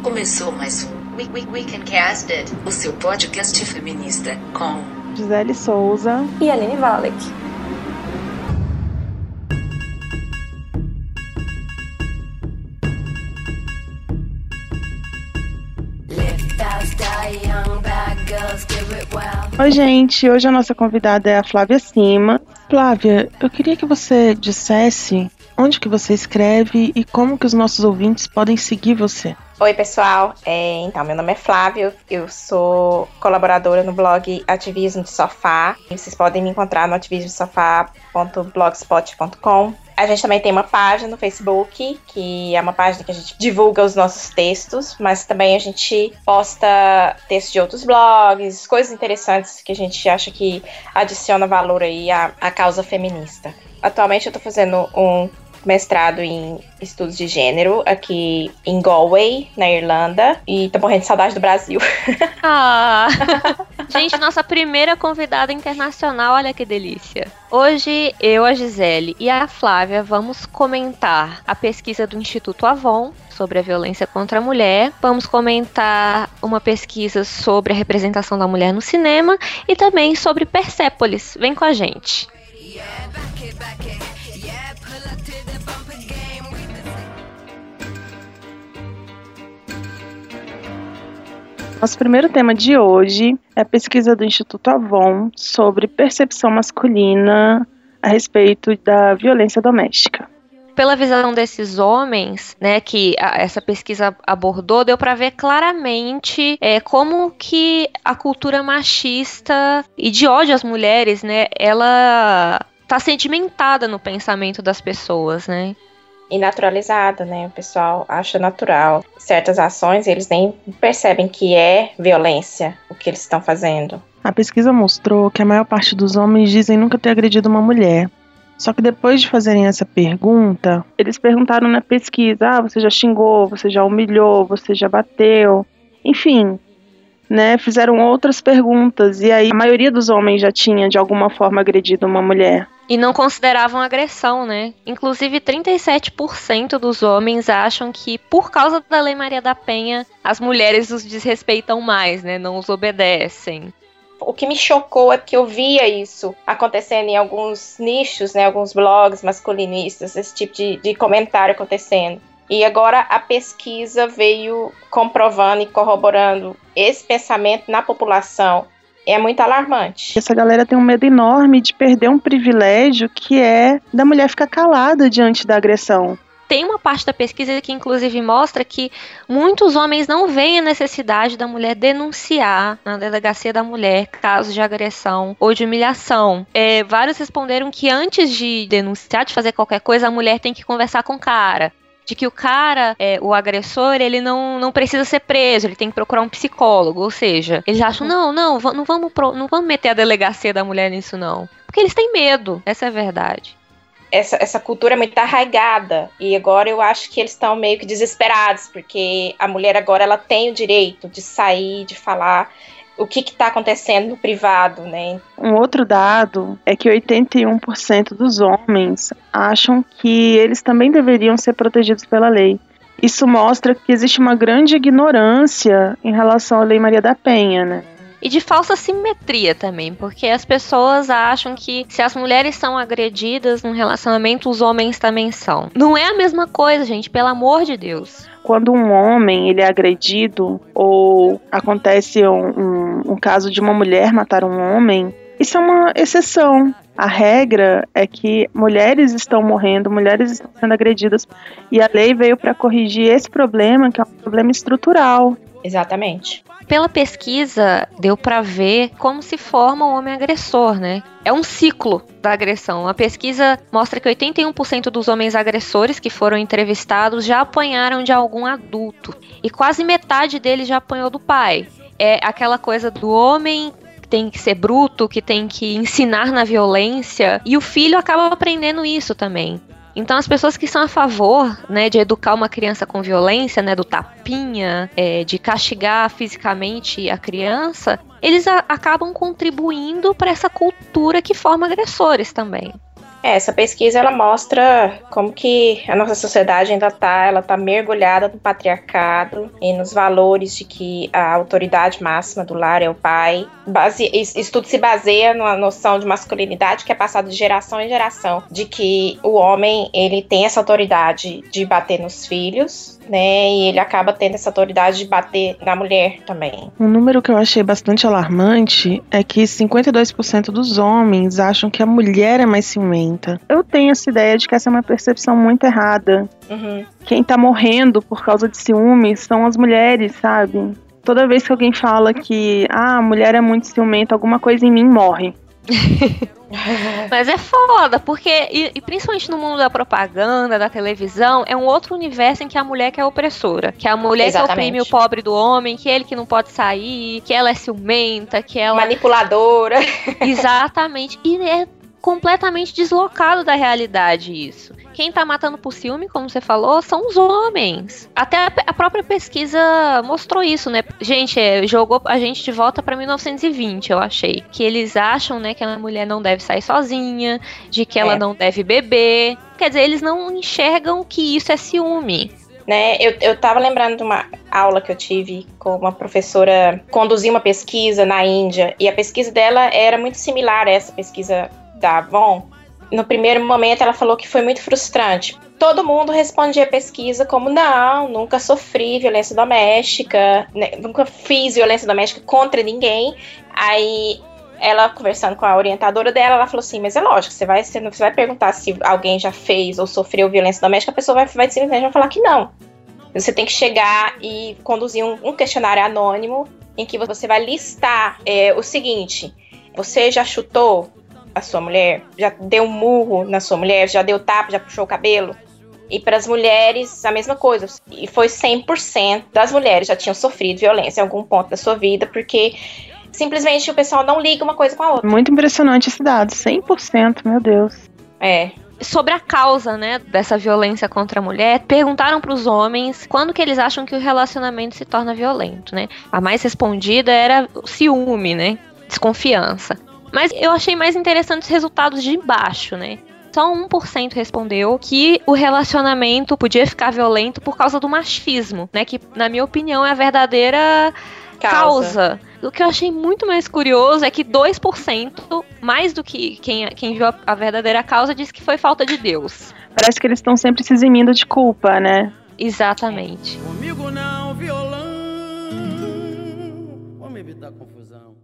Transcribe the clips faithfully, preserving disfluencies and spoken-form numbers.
Começou mais um We We Weekend Casted, o seu podcast feminista com Gisele Souza e Aline Valek. Oi, gente. Hoje a nossa convidada é a Flávia Cima. Flávia, eu queria que você dissesse onde que você escreve e como que os nossos ouvintes podem seguir você. Oi, pessoal. É, então, meu nome é Flávia, eu sou colaboradora no blog Ativismo de Sofá. Vocês podem me encontrar no ativismo de sofá ponto blogspot ponto com. A gente também tem uma página no Facebook, que é uma página que a gente divulga os nossos textos, mas também a gente posta textos de outros blogs, coisas interessantes que a gente acha que adiciona valor aí à, à causa feminista. Atualmente eu tô fazendo um mestrado em estudos de gênero aqui em Galway, na Irlanda, e tô morrendo de saudade do Brasil. Ah, gente, nossa primeira convidada internacional, olha que delícia. Hoje, eu, a Gisele e a Flávia vamos comentar a pesquisa do Instituto Avon sobre a violência contra a mulher, vamos comentar uma pesquisa sobre a representação da mulher no cinema e também sobre Persépolis. Vem com a gente. Nosso primeiro tema de hoje é a pesquisa do Instituto Avon sobre percepção masculina a respeito da violência doméstica. Pela visão desses homens, né, que a, essa pesquisa abordou, deu para ver claramente é, como que a cultura machista e de ódio às mulheres, né, ela tá sedimentada no pensamento das pessoas, né? E naturalizada, né? O pessoal acha natural certas ações, eles nem percebem que é violência o que eles estão fazendo. A pesquisa mostrou que a maior parte dos homens dizem nunca ter agredido uma mulher. Só que depois de fazerem essa pergunta, eles perguntaram na pesquisa: ah, você já xingou, você já humilhou, você já bateu, enfim, né? Fizeram outras perguntas e aí a maioria dos homens já tinha de alguma forma agredido uma mulher. E não consideravam agressão, né? Inclusive, trinta e sete por cento dos homens acham que, por causa da Lei Maria da Penha, as mulheres os desrespeitam mais, né? Não os obedecem. O que me chocou é que eu via isso acontecendo em alguns nichos, né? Alguns blogs masculinistas, esse tipo de, de comentário acontecendo. E agora a pesquisa veio comprovando e corroborando esse pensamento na população. É muito alarmante. Essa galera tem um medo enorme de perder um privilégio que é da mulher ficar calada diante da agressão. Tem uma parte da pesquisa que inclusive mostra que muitos homens não veem a necessidade da mulher denunciar na delegacia da mulher casos de agressão ou de humilhação. É, vários responderam que antes de denunciar, de fazer qualquer coisa, a mulher tem que conversar com o cara. De que o cara, é, o agressor, ele não, não precisa ser preso, ele tem que procurar um psicólogo, ou seja, eles acham, não, não, não vamos, pro, não vamos meter a delegacia da mulher nisso não, porque eles têm medo, essa é a verdade. Essa, essa cultura é muito arraigada, e agora eu acho que eles estão meio que desesperados, porque a mulher agora ela tem o direito de sair, de falar o que está acontecendo no privado, né? Um outro dado é que oitenta e um por cento dos homens acham que eles também deveriam ser protegidos pela lei. Isso mostra que existe uma grande ignorância em relação à Lei Maria da Penha, né? E de falsa simetria também, porque as pessoas acham que se as mulheres são agredidas num relacionamento, os homens também são. Não é a mesma coisa, gente, pelo amor de Deus. Quando um homem ele é agredido ou acontece um, um, um caso de uma mulher matar um homem, isso é uma exceção. A regra é que mulheres estão morrendo, mulheres estão sendo agredidas e a lei veio para corrigir esse problema, que é um problema estrutural. Exatamente. Pela pesquisa, deu para ver como se forma um homem agressor, né? É um ciclo da agressão. A pesquisa mostra que oitenta e um por cento dos homens agressores que foram entrevistados já apanharam de algum adulto. E quase metade deles já apanhou do pai. É aquela coisa do homem que tem que ser bruto, que tem que ensinar na violência. E o filho acaba aprendendo isso também. Então as pessoas que são a favor, né, de educar uma criança com violência, né, do tapinha, é, de castigar fisicamente a criança, eles a- acabam contribuindo para essa cultura que forma agressores também. É, essa pesquisa ela mostra como que a nossa sociedade ainda tá, ela tá mergulhada no patriarcado e nos valores de que a autoridade máxima do lar é o pai. Base, isso tudo se baseia numa noção de masculinidade que é passada de geração em geração, de que o homem ele tem essa autoridade de bater nos filhos, né, e ele acaba tendo essa autoridade de bater na mulher também. Um número que eu achei bastante alarmante é que cinquenta e dois por cento dos homens acham que a mulher é mais ciumenta. Eu tenho essa ideia de que essa é uma percepção muito errada. Uhum. Quem tá morrendo por causa de ciúmes são as mulheres, sabe? Toda vez que alguém fala que ah, a mulher é muito ciumenta, alguma coisa em mim morre. Mas é foda, porque, e, e principalmente no mundo da propaganda, da televisão, é um outro universo em que a mulher que é opressora, que a mulher Exatamente. que oprime o pobre do homem, que ele que não pode sair, que ela é ciumenta, que ela... Manipuladora. Exatamente, e é completamente deslocado da realidade isso. Quem tá matando por ciúme, como você falou, são os homens. Até a, a própria pesquisa mostrou isso, né? Gente, é, jogou a gente de volta pra mil novecentos e vinte, eu achei. Que eles acham, né, que a mulher não deve sair sozinha, de que ela É. não deve beber. Quer dizer, eles não enxergam que isso é ciúme. Né, eu, eu tava lembrando de uma aula que eu tive com uma professora, conduzir uma pesquisa na Índia, e a pesquisa dela era muito similar a essa pesquisa da Avon. No primeiro momento ela falou que foi muito frustrante. Todo mundo respondia a pesquisa como não, nunca sofri violência doméstica, né, nunca fiz violência doméstica contra ninguém. Aí ela, conversando com a orientadora dela, ela falou assim, mas é lógico, você vai, você não você vai perguntar se alguém já fez ou sofreu violência doméstica, a pessoa vai, vai simplesmente vai falar que não. Você tem que chegar e conduzir um, um questionário anônimo em que você vai listar é, o seguinte: você já chutou a sua mulher? Já deu um murro na sua mulher? Já deu tapa? Já puxou o cabelo? E para as mulheres, a mesma coisa. E foi cem por cento das mulheres já tinham sofrido violência em algum ponto da sua vida, porque simplesmente o pessoal não liga uma coisa com a outra. Muito impressionante esse dado, cem por cento, meu Deus. É. Sobre a causa, né, dessa violência contra a mulher, perguntaram para os homens quando que eles acham que o relacionamento se torna violento, né? A mais respondida era o ciúme, né? Desconfiança. Mas eu achei mais interessante os resultados de baixo, né? Só um por cento respondeu que o relacionamento podia ficar violento por causa do machismo, né? Que, na minha opinião, é a verdadeira causa. causa. O que eu achei muito mais curioso é que dois por cento, mais do que quem, quem viu a, a verdadeira causa, disse que foi falta de Deus. Parece que eles estão sempre se eximindo de culpa, né? Exatamente. Comigo não, violão. Vamos evitar confusão.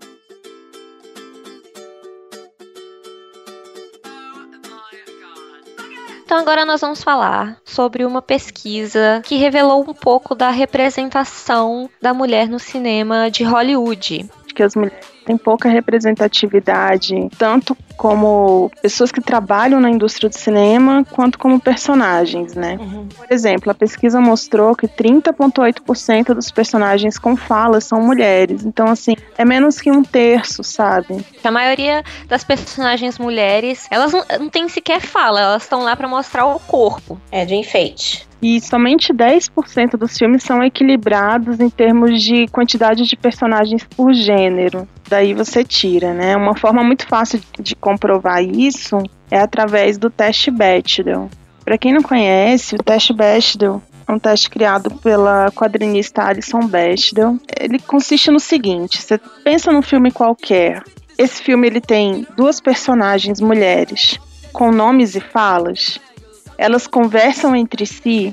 Então agora nós vamos falar sobre uma pesquisa que revelou um pouco da representação da mulher no cinema de Hollywood. Que as mulheres têm pouca representatividade, tanto como pessoas que trabalham na indústria do cinema, quanto como personagens, né? Uhum. Por exemplo, a pesquisa mostrou que trinta vírgula oito por cento dos personagens com fala são mulheres. Então, assim, é menos que um terço, sabe? A maioria das personagens mulheres, elas não, não têm sequer fala, elas estão lá pra mostrar o corpo. É, de enfeite. E somente dez por cento dos filmes são equilibrados em termos de quantidade de personagens por gênero. Daí você tira, né? Uma forma muito fácil de comprovar isso é através do teste Bechdel. Para quem não conhece, o teste Bechdel é um teste criado pela quadrinista Alison Bechdel. Ele consiste no seguinte: você pensa num filme qualquer. Esse filme ele tem duas personagens mulheres com nomes e falas. Elas conversam entre si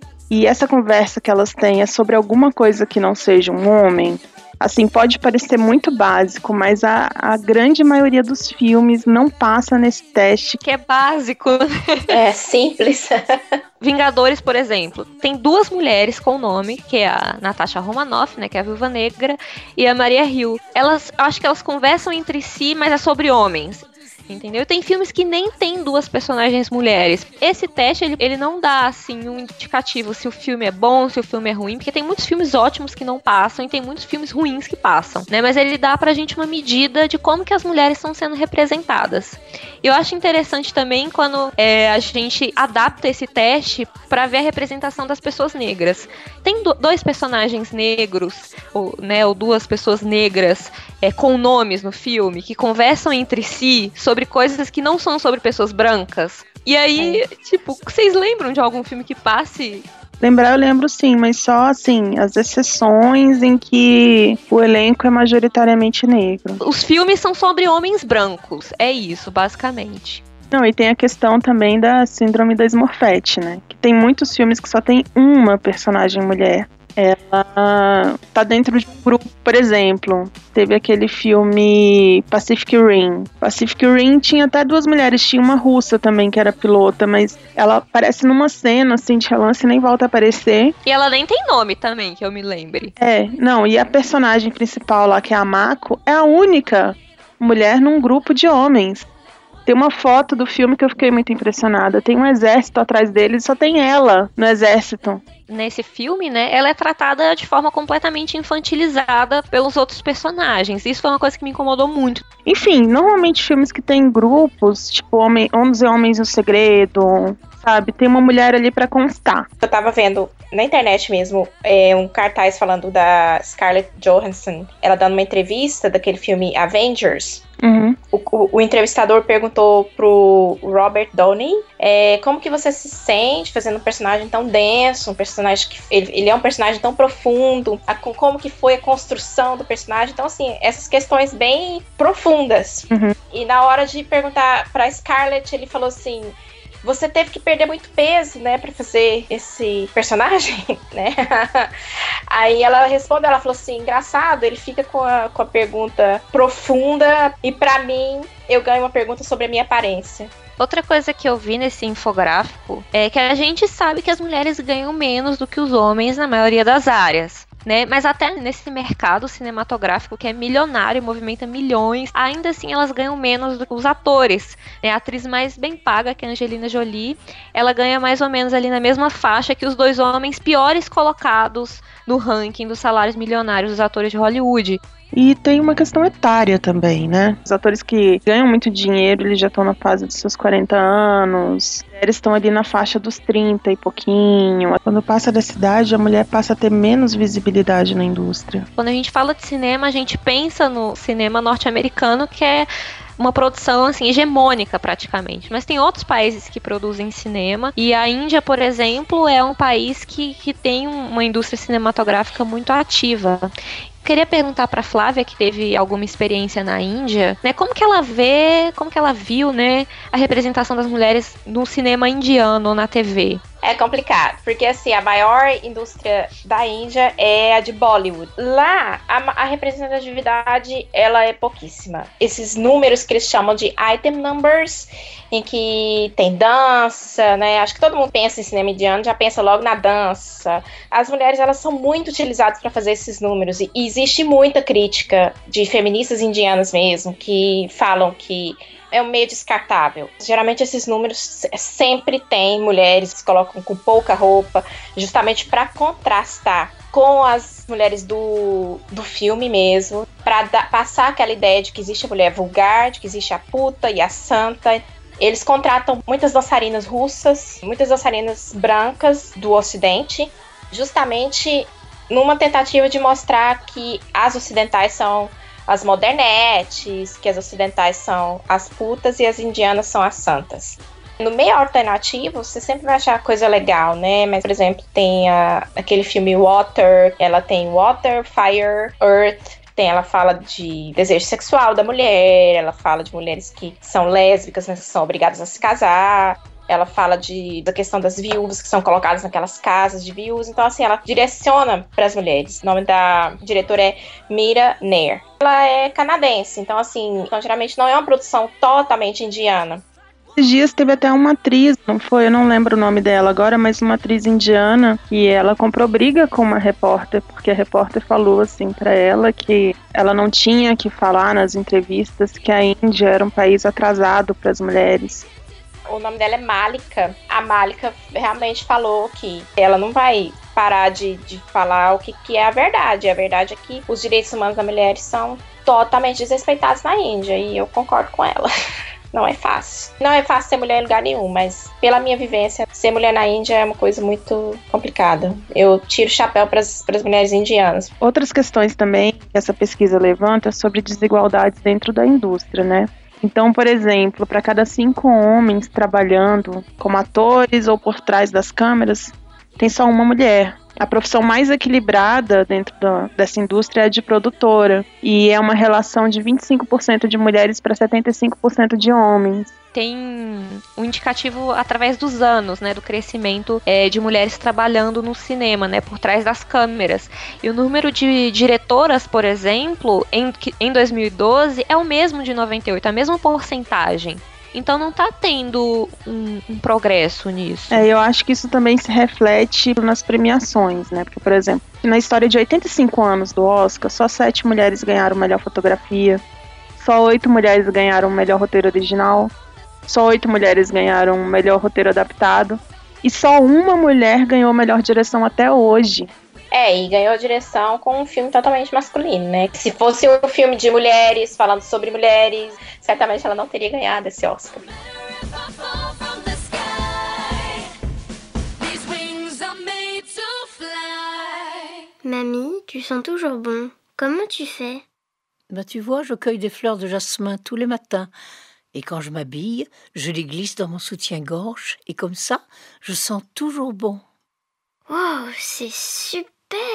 e essa conversa que elas têm é sobre alguma coisa que não seja um homem. Assim, pode parecer muito básico, mas a, a grande maioria dos filmes não passa nesse teste. Que é básico. É simples. Vingadores, por exemplo, tem duas mulheres com nome, que é a Natasha Romanoff, né, que é a Viúva Negra, e a Maria Hill. Elas, acho que elas conversam entre si, mas é sobre homens. Entendeu? Tem filmes que nem tem duas personagens mulheres. Esse teste, ele, ele não dá, assim, um indicativo se o filme é bom, se o filme é ruim, porque tem muitos filmes ótimos que não passam e tem muitos filmes ruins que passam, né? Mas ele dá pra gente uma medida de como que as mulheres estão sendo representadas. Eu acho interessante também quando é, a gente adapta esse teste pra ver a representação das pessoas negras. Tem do, dois personagens negros, ou, né, ou duas pessoas negras é, com nomes no filme, que conversam entre si sobre sobre coisas que não são sobre pessoas brancas. E aí, é. tipo, vocês lembram de algum filme que passe... Lembrar eu lembro sim, mas só assim, as exceções em que o elenco é majoritariamente negro. Os filmes são sobre homens brancos, é isso, basicamente. Não, e tem a questão também da síndrome da Smurfette, né? Que tem muitos filmes que só tem uma personagem mulher. Ela tá dentro de um grupo, por exemplo, teve aquele filme Pacific Rim. Pacific Rim tinha até duas mulheres, tinha uma russa também que era pilota, mas ela aparece numa cena assim de relance e nem volta a aparecer. E ela nem tem nome também, que eu me lembre. É, não, e a personagem principal lá, que é a Mako, é a única mulher num grupo de homens. Tem uma foto do filme que eu fiquei muito impressionada. Tem um exército atrás dele e só tem ela no exército. Nesse filme, né, ela é tratada de forma completamente infantilizada pelos outros personagens. Isso foi uma coisa que me incomodou muito. Enfim, normalmente filmes que tem grupos, tipo Homem, onze Homens e o Segredo, sabe? Tem uma mulher ali pra constar. Eu tava vendo na internet mesmo é, um cartaz falando da Scarlett Johansson. Ela dando uma entrevista daquele filme Avengers. Uhum. O, o, o entrevistador perguntou pro Robert Downey é, como que você se sente fazendo um personagem tão denso, um personagem que ele, ele é um personagem tão profundo, a, como que foi a construção do personagem. Então, assim, essas questões bem profundas. Uhum. E na hora de perguntar pra Scarlett, ele falou assim: você teve que perder muito peso, né, pra fazer esse personagem, né? Aí ela respondeu, ela falou assim, engraçado, ele fica com a, com a pergunta profunda e pra mim, eu ganho uma pergunta sobre a minha aparência. Outra coisa que eu vi nesse infográfico é que a gente sabe que as mulheres ganham menos do que os homens na maioria das áreas. Né? Mas até nesse mercado cinematográfico que é milionário, movimenta milhões, ainda assim elas ganham menos do que os atores. Né? A atriz mais bem paga, que é a Angelina Jolie, ela ganha mais ou menos ali na mesma faixa que os dois homens piores colocados no ranking dos salários milionários dos atores de Hollywood. E tem uma questão etária também, né? Os atores que ganham muito dinheiro, eles já estão na fase dos seus quarenta anos. Eles estão ali na faixa dos trinta e pouquinho. Quando passa dessa idade, a mulher passa a ter menos visibilidade na indústria. Quando a gente fala de cinema, a gente pensa no cinema norte-americano, que é uma produção assim hegemônica praticamente, mas tem outros países que produzem cinema, e a Índia, por exemplo, é um país que, que tem uma indústria cinematográfica muito ativa. Queria perguntar para Flávia, que teve alguma experiência na Índia, né, como que ela vê, como que ela viu, né, a representação das mulheres no cinema indiano, na T V? É complicado, porque assim, a maior indústria da Índia é a de Bollywood. Lá, a, a representatividade, ela é pouquíssima. Esses números que eles chamam de item numbers, em que tem dança, né? Acho que todo mundo pensa em cinema indiano, já pensa logo na dança. As mulheres, elas são muito utilizadas para fazer esses números. E, e existe muita crítica de feministas indianas mesmo, que falam que é um meio descartável. Geralmente esses números sempre tem mulheres que se colocam com pouca roupa, justamente para contrastar com as mulheres do, do filme mesmo, para passar aquela ideia de que existe a mulher vulgar, de que existe a puta e a santa. Eles contratam muitas dançarinas russas, muitas dançarinas brancas do Ocidente, justamente numa tentativa de mostrar que as ocidentais são as modernetes, que as ocidentais são as putas e as indianas são as santas. No meio alternativo, você sempre vai achar coisa legal, né? Mas, por exemplo, tem a, aquele filme Water, ela tem Water, Fire, Earth. Tem, ela fala de desejo sexual da mulher, ela fala de mulheres que são lésbicas, mas que são obrigadas a se casar. Ela fala de, da questão das viúvas que são colocadas naquelas casas de viúvas. Então, assim, ela direciona para as mulheres. O nome da diretora é Mira Nair. Ela é canadense, então, assim, então, geralmente não é uma produção totalmente indiana. Esses dias teve até uma atriz, não foi, eu não lembro o nome dela agora, mas uma atriz indiana, e ela comprou briga com uma repórter, porque a repórter falou assim pra ela que ela não tinha que falar nas entrevistas que a Índia era um país atrasado para as mulheres. O nome dela é Malika. A Malika realmente falou que ela não vai parar de, de falar o que, que é a verdade. A verdade é que os direitos humanos das mulheres são totalmente desrespeitados na Índia, e eu concordo com ela. Não é fácil. Não é fácil ser mulher em lugar nenhum, mas pela minha vivência, ser mulher na Índia é uma coisa muito complicada. Eu tiro o chapéu para as mulheres indianas. Outras questões também que essa pesquisa levanta é sobre desigualdades dentro da indústria, né? Então, por exemplo, para cada cinco homens trabalhando como atores ou por trás das câmeras, tem só uma mulher. A profissão mais equilibrada dentro da, dessa indústria é a de produtora. E é uma relação de vinte e cinco por cento de mulheres para setenta e cinco por cento de homens. Tem um indicativo através dos anos, né, do crescimento é, de mulheres trabalhando no cinema, né, por trás das câmeras. E o número de diretoras, por exemplo, em, em dois mil e doze é o mesmo de noventa e oito, a mesma porcentagem. Então não tá tendo um, um progresso nisso. É, eu acho que isso também se reflete nas premiações, né? Porque, por exemplo, na história de oitenta e cinco anos do Oscar, só sete mulheres ganharam melhor fotografia, só oito mulheres ganharam melhor roteiro original, só oito mulheres ganharam melhor roteiro adaptado, e só uma mulher ganhou melhor direção até hoje. É, e ganhou direção com um filme totalmente masculino, né? Se fosse um filme de mulheres, falando sobre mulheres, certamente ela não teria ganhado esse Oscar. Mamie, tu sens toujours bon. Comment tu fais? Ben, tu vois, je cueille des fleurs de jasmin tous les matins. Et quand je m'habille, je les glisse dans mon soutien-gorge. Et comme ça, je sens toujours bon. Wow, c'est super!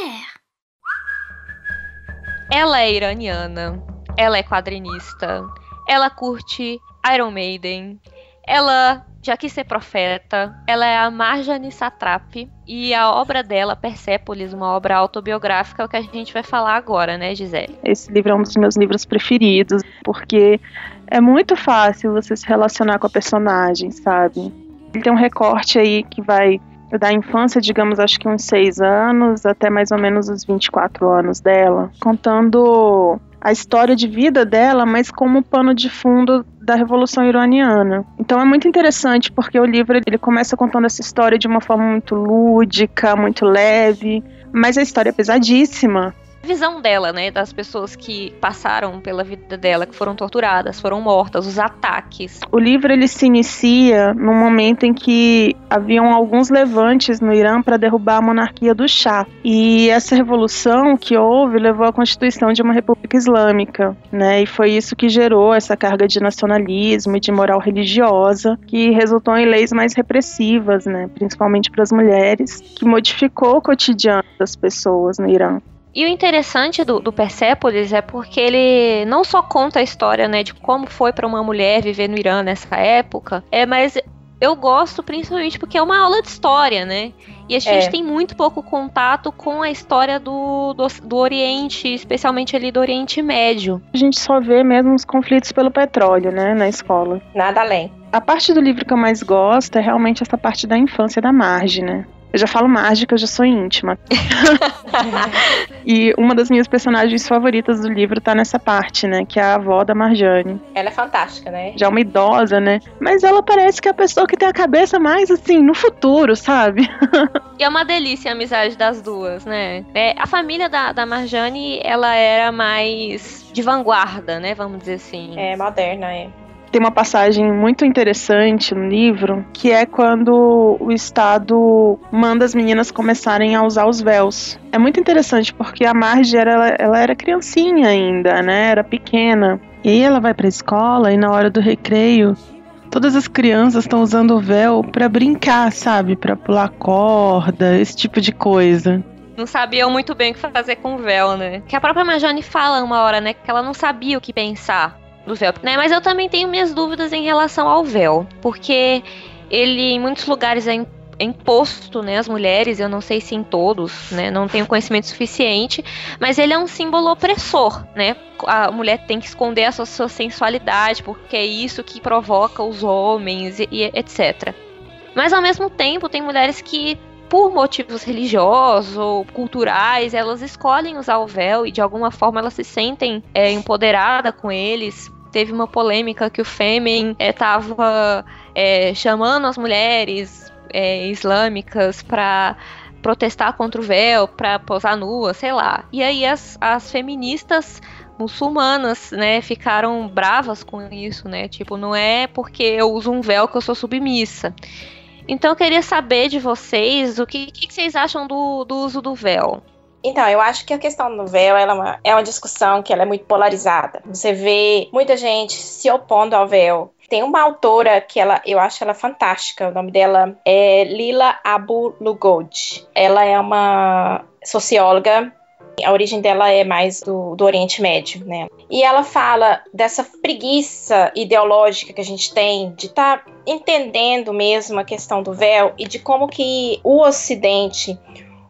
Ela é iraniana, ela é quadrinista, ela curte Iron Maiden, ela já quis ser profeta, ela é a Marjane Satrapi, e a obra dela, Persépolis, uma obra autobiográfica, é o que a gente vai falar agora, né, Gisele? Esse livro é um dos meus livros preferidos, porque é muito fácil você se relacionar com a personagem, sabe? Ele tem um recorte aí que vai da infância, digamos, acho que uns seis anos, até mais ou menos os vinte e quatro anos dela, contando a história de vida dela, mas como pano de fundo da Revolução Iraniana. Então é muito interessante, porque o livro ele começa contando essa história de uma forma muito lúdica, muito leve, mas a história é pesadíssima. Visão dela, né, das pessoas que passaram pela vida dela, que foram torturadas, foram mortas, os ataques. O livro ele se inicia num momento em que haviam alguns levantes no Irã para derrubar a monarquia do Shah. E essa revolução que houve levou à constituição de uma república islâmica, né? E foi isso que gerou essa carga de nacionalismo e de moral religiosa, que resultou em leis mais repressivas, né, principalmente para as mulheres, que modificou o cotidiano das pessoas no Irã. E o interessante do, do Persépolis é porque ele não só conta a história, né, de como foi para uma mulher viver no Irã nessa época, é, mas eu gosto principalmente porque é uma aula de história, né? E a gente é. tem muito pouco contato com a história do, do, do Oriente, especialmente ali do Oriente Médio. A gente só vê mesmo os conflitos pelo petróleo, né, na escola. Nada além. A parte do livro que eu mais gosto é realmente essa parte da infância da Marge, né? Eu já falo Marge, que eu já sou íntima. E uma das minhas personagens favoritas do livro tá nessa parte, né? Que é a avó da Marjane. Ela é fantástica, né? Já uma idosa, né? Mas ela parece que é a pessoa que tem a cabeça mais, assim, no futuro, sabe? E é uma delícia a amizade das duas, né? É, a família da, da Marjane, ela era mais de vanguarda, né? Vamos dizer assim. É, moderna, é. Tem uma passagem muito interessante no livro, que é quando o Estado manda as meninas começarem a usar os véus. É muito interessante, porque a Marge era, ela era criancinha ainda, né? Era pequena. E aí ela vai pra escola e na hora do recreio, todas as crianças estão usando o véu pra brincar, sabe? Pra pular corda, esse tipo de coisa. Não sabiam muito bem o que fazer com o véu, né? Que a própria Marjane fala uma hora, né? Que ela não sabia o que pensar do véu, né? Mas eu também tenho minhas dúvidas em relação ao véu, porque ele em muitos lugares é imposto, né, às mulheres, eu não sei se em todos, né, não tenho conhecimento suficiente, mas ele é um símbolo opressor, né? A mulher tem que esconder a sua, sua sensualidade, porque é isso que provoca os homens e, e etcétera. Mas ao mesmo tempo tem mulheres que, por motivos religiosos ou culturais, elas escolhem usar o véu e de alguma forma elas se sentem é, empoderadas com eles. Teve uma polêmica que o Fêmen estava é, é, chamando as mulheres é, islâmicas para protestar contra o véu, para posar nua, sei lá. E aí as, as feministas muçulmanas, né, ficaram bravas com isso, né? Tipo, não é porque eu uso um véu que eu sou submissa. Então eu queria saber de vocês o que, que vocês acham do, do uso do véu. Então, eu acho que a questão do véu ela é, uma, é uma discussão que ela é muito polarizada. Você vê muita gente se opondo ao véu. Tem uma autora que ela, eu acho ela fantástica, o nome dela é Lila Abu-Lughod. Ela é uma socióloga, a origem dela é mais do, do Oriente Médio, né? E ela fala dessa preguiça ideológica que a gente tem de estar tá entendendo mesmo a questão do véu e de como que o Ocidente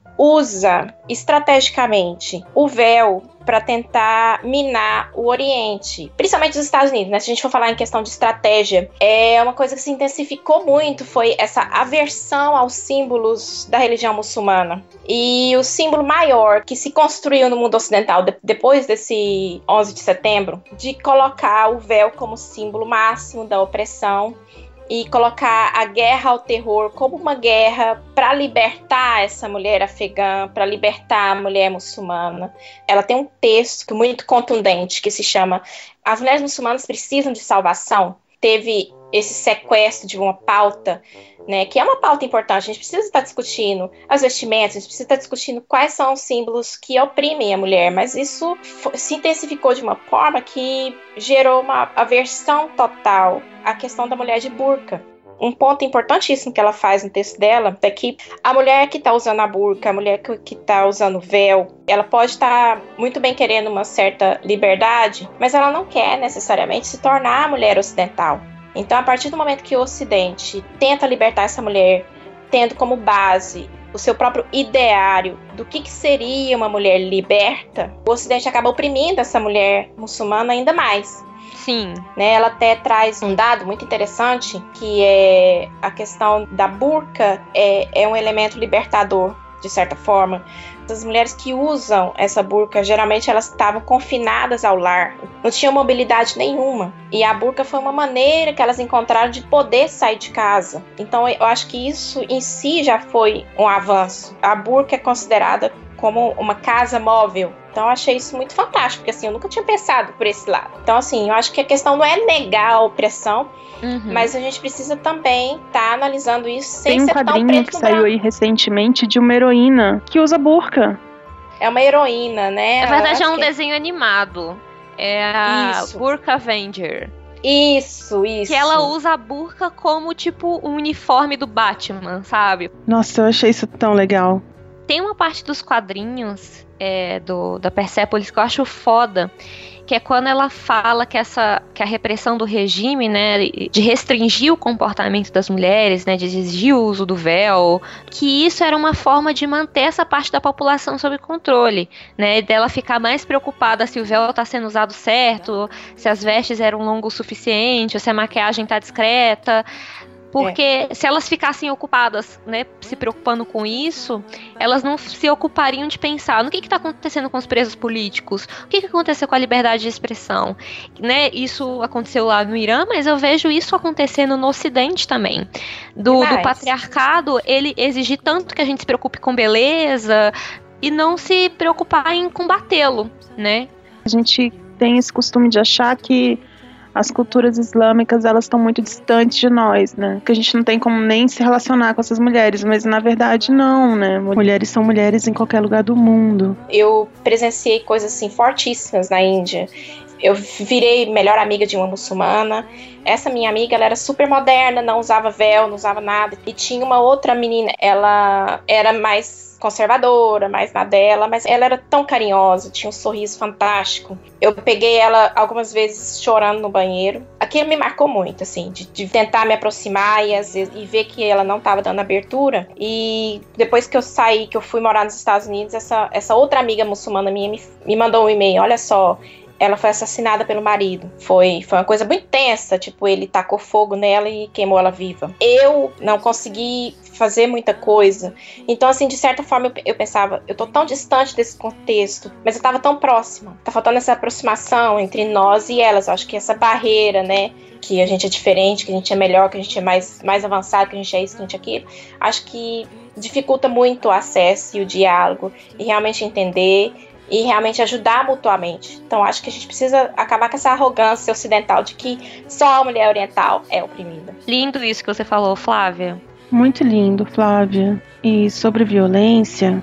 usa estrategicamente o véu para tentar minar o Oriente, principalmente os Estados Unidos, né? Se a gente for falar em questão de estratégia, é uma coisa que se intensificou muito, foi essa aversão aos símbolos da religião muçulmana. E o símbolo maior que se construiu no mundo ocidental de- depois desse onze de setembro, de colocar o véu como símbolo máximo da opressão, e colocar a guerra ao terror como uma guerra para libertar essa mulher afegã, para libertar a mulher muçulmana. Ela tem um texto muito contundente que se chama As Mulheres Muçulmanas Precisam de Salvação. Teve esse sequestro de uma pauta, né, que é uma pauta importante. A gente precisa estar discutindo as vestimentas, a gente precisa estar discutindo quais são os símbolos que oprimem a mulher, mas isso se intensificou de uma forma que gerou uma aversão total à questão da mulher de burca. Um ponto importantíssimo que ela faz no texto dela é que a mulher que está usando a burca, a mulher que está usando véu, ela pode estar muito bem querendo uma certa liberdade, mas ela não quer necessariamente se tornar a mulher ocidental. Então, a partir do momento que o Ocidente tenta libertar essa mulher, tendo como base o seu próprio ideário do que, que seria uma mulher liberta, o Ocidente acaba oprimindo essa mulher muçulmana ainda mais. Sim. Né, ela até traz um dado muito interessante, que é a questão da burca é, é um elemento libertador, de certa forma. As mulheres que usam essa burca, geralmente elas estavam confinadas ao lar, não tinham mobilidade nenhuma. E a burca foi uma maneira que elas encontraram de poder sair de casa. Então eu acho que isso em si já foi um avanço. A burca é considerada como uma casa móvel. Então eu achei isso muito fantástico, porque assim, eu nunca tinha pensado por esse lado. Então assim, eu acho que a questão não é negar a opressão, uhum. mas a gente precisa também estar tá analisando isso sem ser tão preto no branco. Tem um quadrinho que saiu aí recentemente de uma heroína que usa burca. É uma heroína, né? Na verdade é um que... desenho animado. É a isso. Burka Avenger. Isso, isso. Que ela usa a burca como tipo um uniforme do Batman, sabe? Nossa, eu achei isso tão legal. Tem uma parte dos quadrinhos é, do, da Persepolis que eu acho foda, que é quando ela fala que, essa, que a repressão do regime, né, de restringir o comportamento das mulheres, né, de exigir o uso do véu, que isso era uma forma de manter essa parte da população sob controle, né, dela ficar mais preocupada se o véu está sendo usado certo, se as vestes eram longas o suficiente, ou se a maquiagem está discreta. Porque é. se elas ficassem ocupadas, né, se preocupando com isso, elas não se ocupariam de pensar no que está acontecendo com os presos políticos, o que, que aconteceu com a liberdade de expressão. Né, isso aconteceu lá no Irã, mas eu vejo isso acontecendo no Ocidente também. Do, do patriarcado, ele exigir tanto que a gente se preocupe com beleza e não se preocupar em combatê-lo, né? A gente tem esse costume de achar que as culturas islâmicas, elas estão muito distantes de nós, né? Que a gente não tem como nem se relacionar com essas mulheres, mas na verdade não, né? Mulheres são mulheres em qualquer lugar do mundo. Eu presenciei coisas assim fortíssimas na Índia. Eu virei melhor amiga de uma muçulmana. Essa minha amiga, ela era super moderna, não usava véu, não usava nada. E tinha uma outra menina, ela era mais conservadora, mais na dela, mas ela era tão carinhosa, tinha um sorriso fantástico. Eu peguei ela algumas vezes chorando no banheiro. Aquilo me marcou muito, assim, de, de tentar me aproximar e, às vezes, e ver que ela não estava dando abertura. E depois que eu saí, que eu fui morar nos Estados Unidos, essa, essa outra amiga muçulmana minha me, me mandou um e-mail, olha só, ela foi assassinada pelo marido. Foi, foi uma coisa muito tensa, tipo, ele tacou fogo nela e queimou ela viva. Eu não consegui fazer muita coisa. Então, assim, de certa forma, eu, eu pensava, eu tô tão distante desse contexto, mas eu tava tão próxima. Tá faltando essa aproximação entre nós e elas. Eu acho que essa barreira, né, que a gente é diferente, que a gente é melhor, que a gente é mais, mais avançado, que a gente é isso, que a gente é aquilo, acho que dificulta muito o acesso e o diálogo, e realmente entender e realmente ajudar mutuamente. Então acho que a gente precisa acabar com essa arrogância ocidental de que só a mulher oriental é oprimida. Lindo isso que você falou, Flávia. Muito lindo, Flávia. E sobre violência,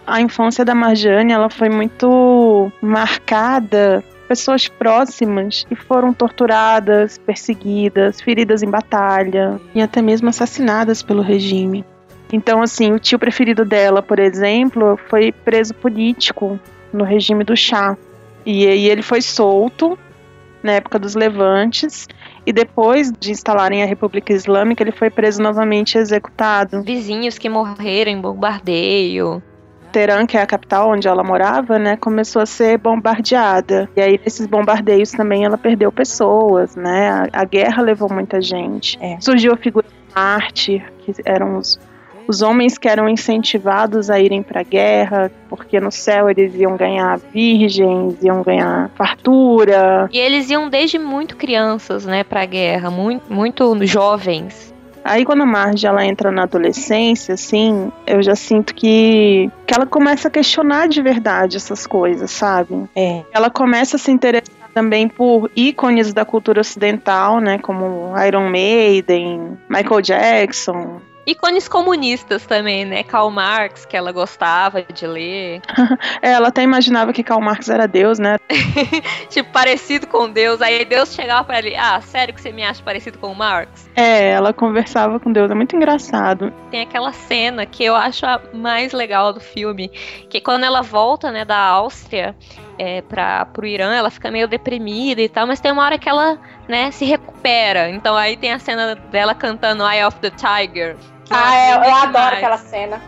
A infância da Marjane, ela foi muito marcada. Pessoas próximas que foram torturadas, perseguidas, feridas em batalha e até mesmo assassinadas pelo regime. Então, assim, o tio preferido dela, por exemplo, foi preso político no regime do Shah. E aí ele foi solto na época dos levantes, e depois de instalarem a República Islâmica, ele foi preso novamente e executado. Vizinhos que morreram em bombardeio. Teherã, que é a capital onde ela morava, né, começou a ser bombardeada. E aí, nesses bombardeios também, ela perdeu pessoas, né? A, a guerra levou muita gente. É. Surgiu a figura de mártir, que eram os, os homens que eram incentivados a irem para a guerra, porque no céu eles iam ganhar virgens, iam ganhar fartura. E eles iam desde muito crianças, né, para a guerra, muito, muito jovens. Aí quando a Marge, ela entra na adolescência, assim, eu já sinto que, que ela começa a questionar de verdade essas coisas, sabe? É. Ela começa a se interessar também por ícones da cultura ocidental, né, como Iron Maiden, Michael Jackson. Ícones comunistas também, né? Karl Marx, que ela gostava de ler. É, ela até imaginava que Karl Marx era Deus, né? Tipo, parecido com Deus. Aí Deus chegava pra ele, ah, sério que você me acha parecido com o Marx? É, ela conversava com Deus, é muito engraçado. Tem aquela cena que eu acho a mais legal do filme, que quando ela volta, né, da Áustria é, pra, pro Irã, ela fica meio deprimida e tal, mas tem uma hora que ela, né, se recupera. Então aí tem a cena dela cantando Eye of the Tiger. Ah, é, eu, eu adoro aquela cena.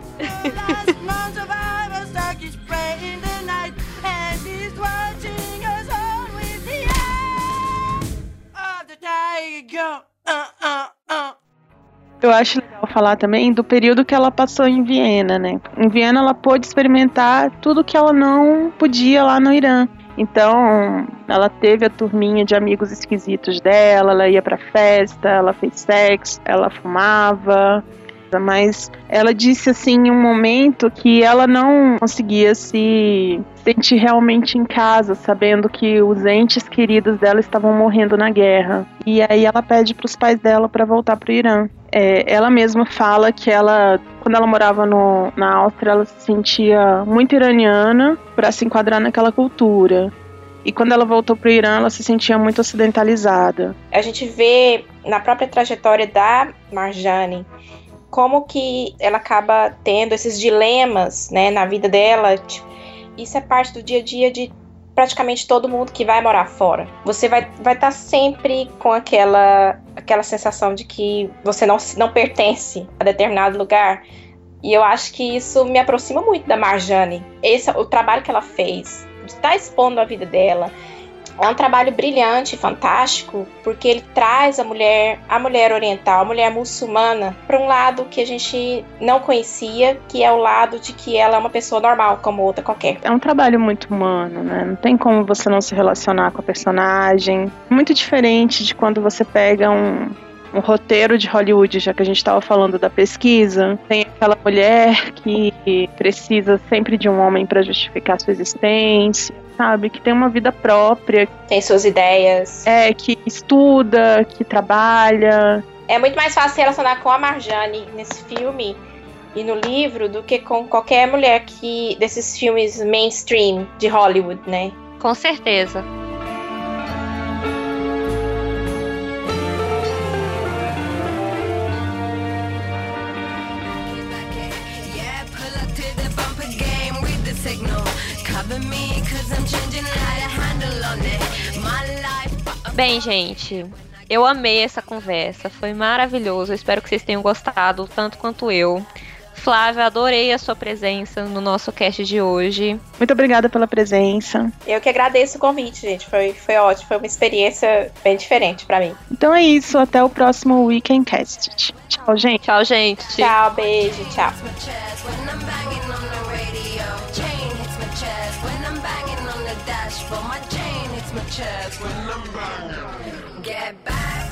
Eu acho legal falar também do período que ela passou em Viena, né? Em Viena ela pôde experimentar tudo que ela não podia lá no Irã. Então, ela teve a turminha de amigos esquisitos dela, ela ia pra festa, ela fez sexo, ela fumava. Mas ela disse assim em um momento que ela não conseguia se sentir realmente em casa, sabendo que os entes queridos dela estavam morrendo na guerra. E aí ela pede para os pais dela para voltar para o Irã. É, ela mesma fala que ela, quando ela morava no, na Áustria, ela se sentia muito iraniana para se enquadrar naquela cultura. E quando ela voltou para o Irã, ela se sentia muito ocidentalizada. A gente vê na própria trajetória da Marjane como que ela acaba tendo esses dilemas, né, na vida dela. Tipo, isso é parte do dia a dia de praticamente todo mundo que vai morar fora. Você vai vai estar sempre com aquela, aquela sensação de que você não, não pertence a determinado lugar. E eu acho que isso me aproxima muito da Marjane. Esse, o trabalho que ela fez, de estar expondo a vida dela, é um trabalho brilhante, fantástico, porque ele traz a mulher, a mulher oriental, a mulher muçulmana, para um lado que a gente não conhecia, que é o lado de que ela é uma pessoa normal, como outra qualquer. É um trabalho muito humano, né? Não tem como você não se relacionar com a personagem. Muito diferente de quando você pega um, um roteiro de Hollywood, já que a gente estava falando da pesquisa. Tem aquela mulher que precisa sempre de um homem para justificar sua existência, sabe? Que tem uma vida própria. Tem suas ideias. É, que estuda, que trabalha. É muito mais fácil se relacionar com a Marjane nesse filme e no livro do que com qualquer mulher que desses filmes mainstream de Hollywood, né? Com certeza. Bem, gente, eu amei essa conversa, foi maravilhoso, eu espero que vocês tenham gostado, tanto quanto eu. Flávia, adorei a sua presença no nosso cast de hoje. Muito obrigada pela presença. Eu que agradeço o convite, gente, foi, foi ótimo, foi uma experiência bem diferente pra mim. Então é isso, até o próximo Weekendcast. Tchau, gente. Tchau, gente. Tchau, beijo, tchau. Chest when I'm banging. Get back.